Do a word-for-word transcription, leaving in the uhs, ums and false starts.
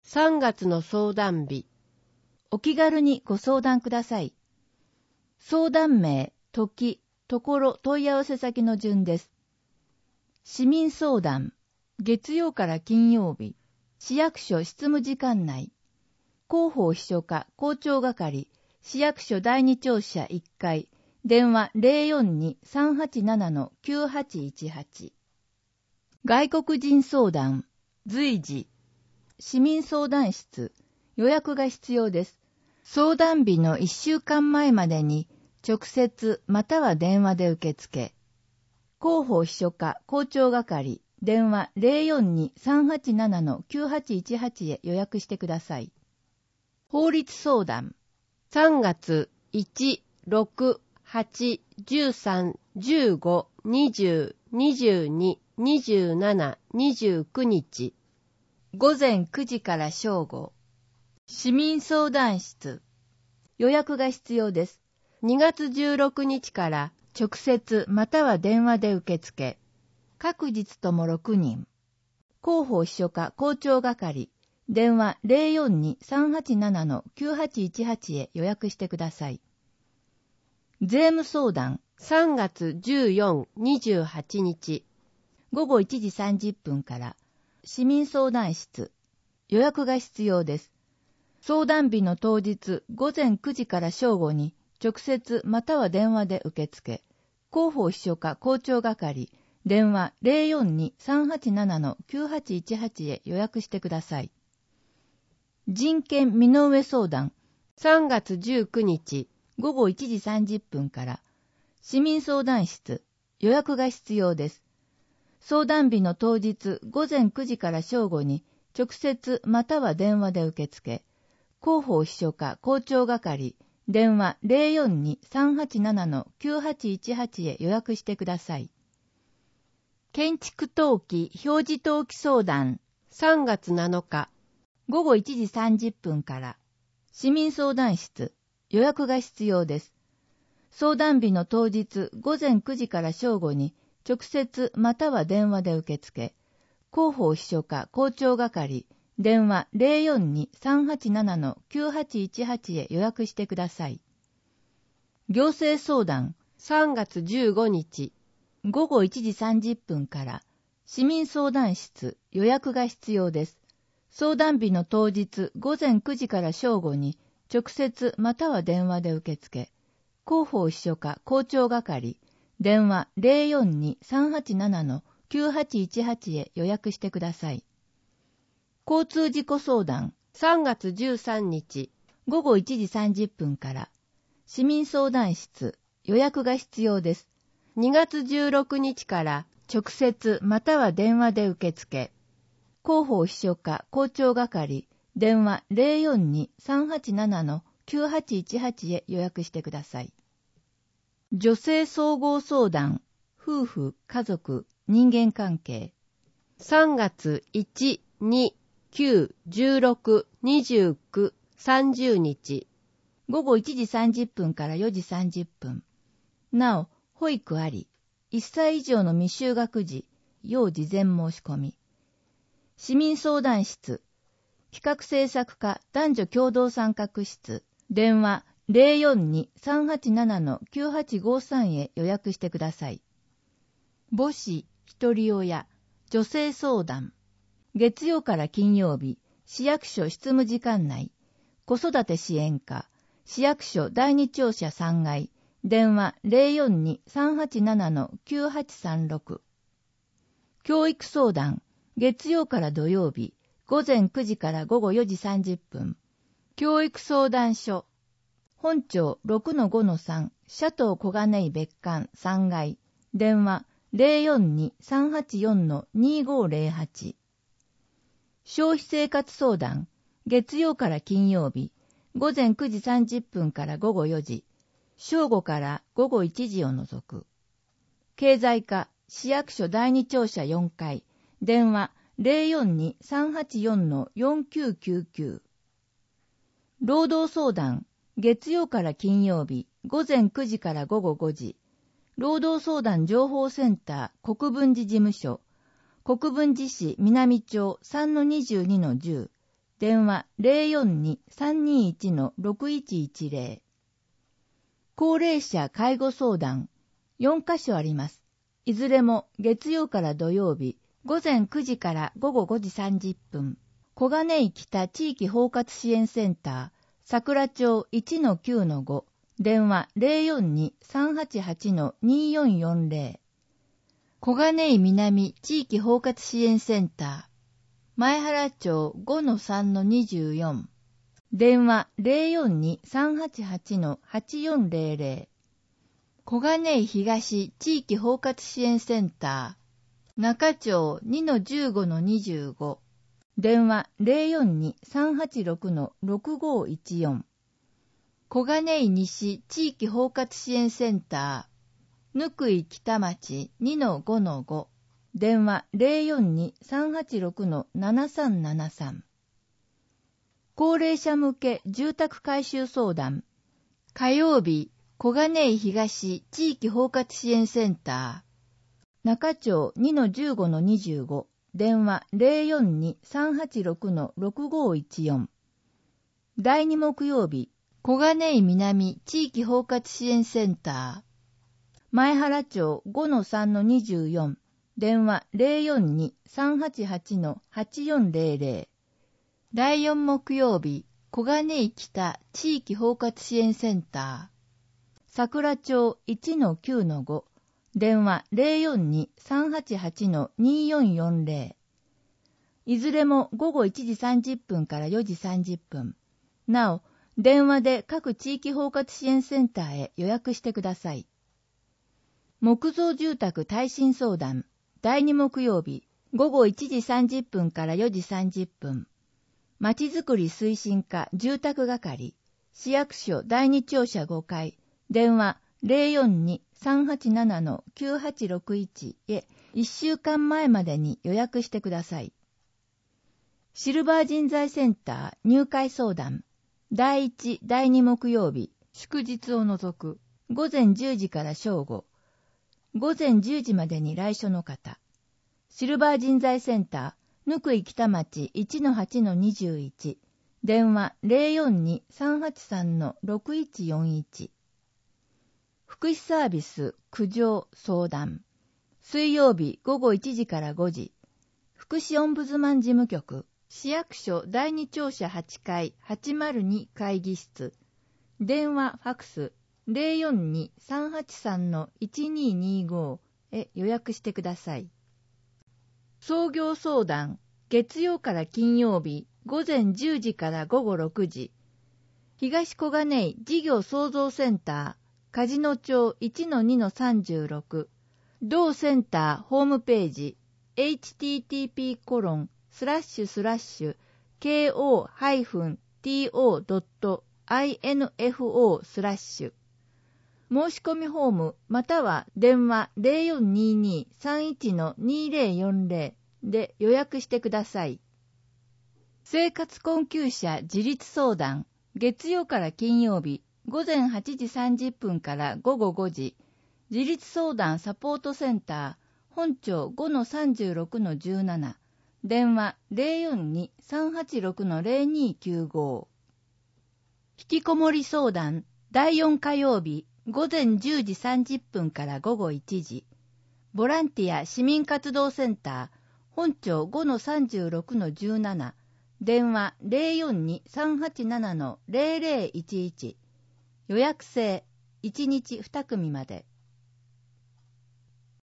さんがつの相談日。 お気軽にご相談ください。相談名、時、ところ、問い合わせ先の順です。市民相談、月曜から金曜日、市役所執務時間内、広報秘書課校長係、市役所第二庁舎いっかい、電話 ゼロよんに さんはちなな きゅうはちいちはち。外国人相談、随時、市民相談室、予約が必要です。相談日のいっしゅうかんまえまでに直接または電話で受付。広報秘書課校長係、電話 ゼロよんに さんはちなな きゅうはちいちはち へ予約してください。法律相談、 さんがついち、ろく、はち、じゅうさん、じゅうご、にじゅう、にじゅうに、にじゅうなな、にじゅうくにち。 午前くじから正午。市民相談室。予約が必要です。 にがつじゅうろくにちから直接または電話で受付。各日ともろくにん。広報秘書課校長係。電話 ゼロよんに さんはちなな きゅうはちいちはち へ予約してください。税務相談。 さんがつじゅうよっか、にじゅうはちにち。 ごごいちじさんじゅっぷんから市民相談室。予約が必要です。相談日の当日ごぜんくじから正午に直接または電話で受付。広報秘書課校長係。電話 ゼロよんに さんはちなな きゅうはちいちはち へ予約してください。人権身の上相談。 さんがつじゅうくにち。 ごごいちじさんじゅっぷんから市民相談室。予約が必要です。相談日の当日ごぜんくじから正午に直接または電話で受付。広報秘書課校長係。電話 ゼロよんに さんはちなな きゅうはちいちはち へ予約してください。建築登記表示登記相談。 さんがつなのか。 ごごいちじさんじゅっぷんから市民相談室。予約が必要です。相談日の当日ごぜんくじから正午に直接または電話で受付。広報秘書課校長係。電話 ゼロよんに さんはちなな きゅうはちいちはち へ予約してください。行政相談。 さんがつじゅうごにち。 ごごいちじさんじゅっぷんから市民相談室。予約が必要です。相談日の当日ごぜんくじから正午に直接または電話で受付。広報秘書課校長係。電話 ゼロよんに さんはちなな きゅうはちいちはち へ予約してください。交通事故相談。 さんがつじゅうさんにち。 ごごいちじさんじゅっぷんから市民相談室。予約が必要です。 にがつじゅうろくにちから直接または電話で受付。広報秘書課校長係。電話 ゼロよんに さんはちなな きゅうはちいちはち へ予約してください。女性総合相談。夫婦、家族、人間関係。 さんがついち、に、きゅう、じゅうろく、にじゅうく、さんじゅうにち。 ごごいちじさんじゅっぷんからよじさんじゅっぷん。なお、保育あり。いっさい以上の未就学児、要事前申し込み。市民相談室。企画制作課男女共同参画室。電話 ゼロよんに さんはちなな きゅうはちごさん へ予約してください。母子、一人親、女性相談。月曜から金曜日、市役所執務時間内。子育て支援課。市役所第二庁舎さんがい。電話 ゼロよんに さんはちなな きゅうはちさんろく。教育相談。月曜から土曜日、ごぜんくじからごごよじさんじゅっぷん。教育相談所。本庁 ろくのごのさん、シャトー小金井別館さんがい。電話 ゼロよんに さんはちよん にごゼロはち。消費生活相談。月曜から金曜日、ごぜんくじさんじゅっぷんからごごよじ。正午からごごいちじを除く。経済課、市役所第二庁舎よんかい。電話 ゼロよんに さんはちよん よんきゅうきゅうきゅう。労働相談。月曜から金曜日、ごぜんくじからごごごじ。労働相談情報センター国分寺事務所。国分寺市南町 さんのにじゅうにのじゅう。 電話 ゼロよんに さんにいち ろくいちいちゼロ。高齢者介護相談よんカ所あります。いずれも月曜から土曜日、午前くじから午後ごじさんじゅっぷん。小金井北地域包括支援センター、桜町 いちのきゅうのご、電話 ゼロよんに さんはちはち によんよんゼロ。小金井南地域包括支援センター、前原町 ごのさんのにじゅうよん、電話 ゼロよんに さんはちはち はちよんゼロゼロ。小金井東地域包括支援センター、中町 にのじゅうごのにじゅうご、電話 ゼロよんに さんはちろく ろくごいちよん。小金井西地域包括支援センター、ぬくい北町 にのごのご、電話 ゼロよんに さんはちろく ななさんななさん。高齢者向け住宅改修相談、火曜日、小金井東地域包括支援センター、中町 にのじゅうごのにじゅうご、電話 ゼロよんに さんはちろく ろくごいちよん。だいに木曜日、小金井南地域包括支援センター、前原町 ごのさんのにじゅうよん、電話 ゼロよんに さんはちはち はちよんゼロゼロ。だいよん木曜日、小金井北地域包括支援センター、桜町 いちのきゅうのご、電話 ゼロよんに さんはちはち によんよんゼロ。いずれも午後いちじさんじゅっぷんからよじさんじゅっぷん。なお、電話で各地域包括支援センターへ予約してください。木造住宅耐震相談、だいに木曜日、午後いちじさんじゅっぷんからよじさんじゅっぷん。まちづくり推進課住宅係、市役所だいに庁舎ごかい、電話 ゼロよんに さんはちなな きゅうはちろくいち へいっしゅうかんまえまでに予約してください。シルバー人材センター入会相談、だいいち、だいに木曜日、祝日を除く、午前じゅうじから正午、午前じゅうじまでに来所の方。シルバー人材センター、ぬくい北町 いちのはちのにじゅういち、電話 ゼロよんに さんはちさん ろくいちよんいち。福祉サービス苦情相談、水曜日午後いちじからごじ、福祉オンブズマン事務局、市役所だいに庁舎はちかいはちまるに会議室、電話ファクス ゼロよんに さんはちさん いちににご へ予約してください。創業相談、月曜から金曜日午前じゅうじから午後ろくじ、東小金井事業創造センター、梶野町 いちのにのさんじゅうろく、同センターホームページ エイチティーティーピーコロンスラッシュスラッシュケーオーハイフンティーオードットアイエヌエフオースラッシュ申し込みフォームまたは電話 ゼロよんにに さんいちのにゼロよんゼロ で予約してください。生活困窮者自立相談、月曜から金曜日午前はちじさんじゅっぷんから午後ごじ、自立相談サポートセンター、本町 ごのさんじゅうろくのじゅうなな、電話 ゼロよんに さんはちろくのゼロにきゅうご。引きこもり相談、だいよん火曜日午前じゅうじさんじゅっぷんから午後いちじ、ボランティア市民活動センター、本町 ごのさんじゅうろくのじゅうなな、電話 ゼロよんに さんはちななのゼロゼロいちいち、予約制いちにちに組まで。